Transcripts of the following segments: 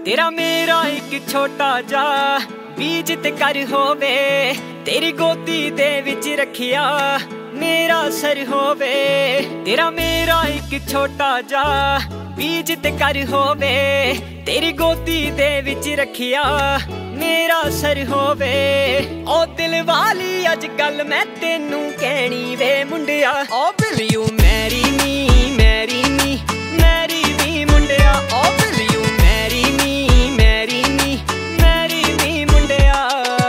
तेरा मेरा एक छोटा जा बीज ते कर होवे, तेरी गोदी दे विच रखिया मेरा सर होवे। तेरा मेरा एक छोटा जा बीज ते कर होवे, तेरी गोदी दे विच रखिया मेरा सर होवे। ओ दिल वाली अज गल मैं तेनू कहनी वे मुंडिया, oh will you marry me, marry me, marry me मुंडिया। Oh will you marry me, marry me, marry me मुंडिया।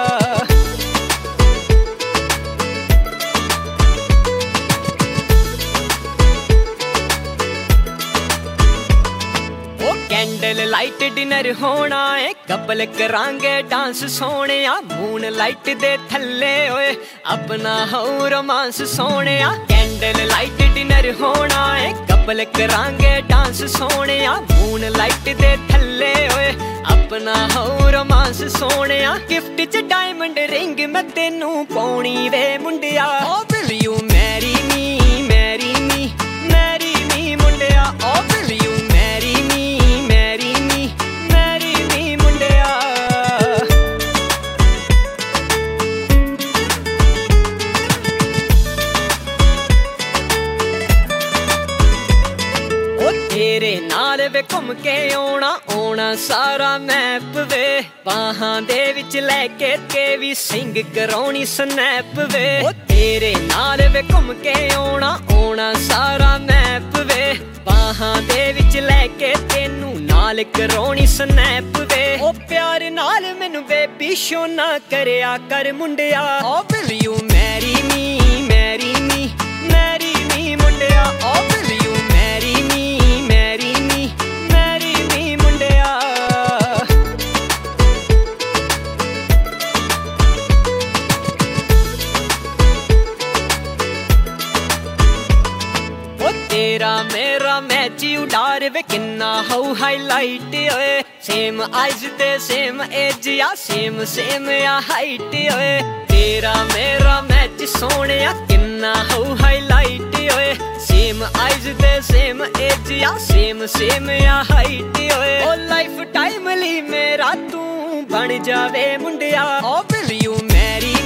कैंडल लाइट डिनर होना है, कपल करांगे डांस सोने, मून लाइट दे थल्ले होए अपना हो रोमांस सोने। कैंडल लाइट डिनर होना है, कपल करांगे डांस सोने, मून लाइट दे थल्ले होए अपना हो रोमांस सोने। गिफ्ट च डायमंड रिंग मैं तेनू पाउणी वे मुंडिया। Oh will you marry me, marry me, marry me मुंडिया। Oh will you marry me, marry me, marry me मुंडिया। ओ तेरे नाल वे घुम के आउणा आउणा सारा मैप वे, बाहां दे विच लैके ते भी सिंग कराउणी स्नैप वे। ओ तेरे नाल वे घुम के आउणा आउणा सारा मैप वे, बाहां दे विच लैके तेनू नाल कराउणी स्नैप वे। ओ प्यार नाल मैनू बेबी शो ना करया कर मुंडिया। Oh will you marry me, marry me, marry me मुंडिया। Oh will you marry me, marry me, marry me मुंडिया। तेरा मेरा मैच उडार वे किन्ना हो हाईलाइट ओए, सेम आइज ते सेम एज या सेम सेम या हाइट ओए। तेरा मेरा मैच सोने किन्ना हो हाईलाइट ओए, सेम आइज ते सेम एज या सेम सेम या हाइट ओए। ओ लाइफ टाइम ली मेरा तू बन जावे मुंडिया। Oh will you Mary